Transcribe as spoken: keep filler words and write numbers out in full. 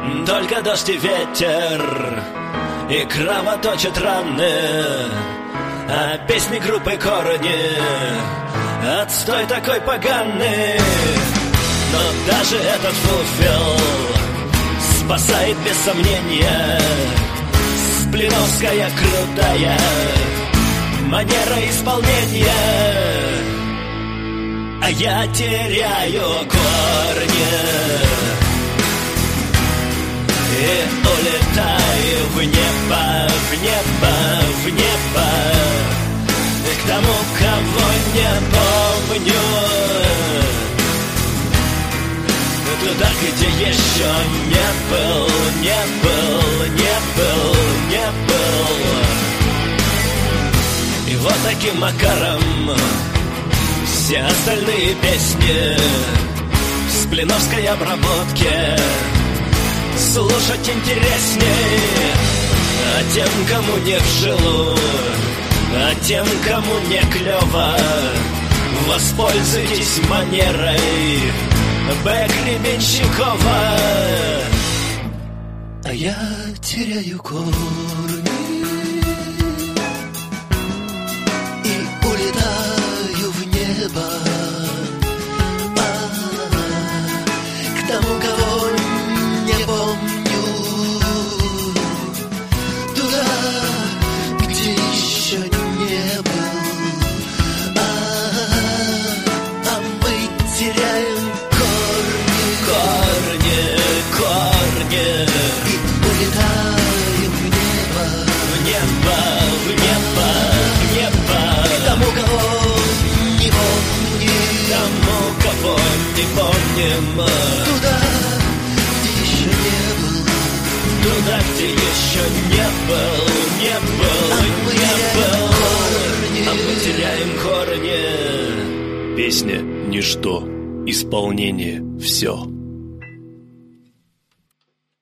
Только дождь и ветер, и кровоточат раны, а песни группы «Корни» отстой такой поганый. Но даже этот фуфел спасает без сомнения сплиновская крутая манера исполнения. А я теряю корни и улетаю в небо, в небо, в небо, к тому, кого не помню, туда, где еще не был, не был, не был, не был. И вот таким макаром все остальные песни в сплиновской обработке слушать интересней. А тем, кому не в жилу, а тем, кому не клево, воспользуйтесь манерой Б. Гребенщикова. А я теряю корни и улетаю в небо, а, к тому, кого не помню, туда, где еще не был, а, а мы теряем корни, корни, и улетаем в небо, в небо, в небо, в небо, к тому, кого не помним, тому, кого не помним, туда, где еще не был, туда, где еще не был, не был, а не был, корни. А мы теряем корни. Песня — ничто, исполнение — все.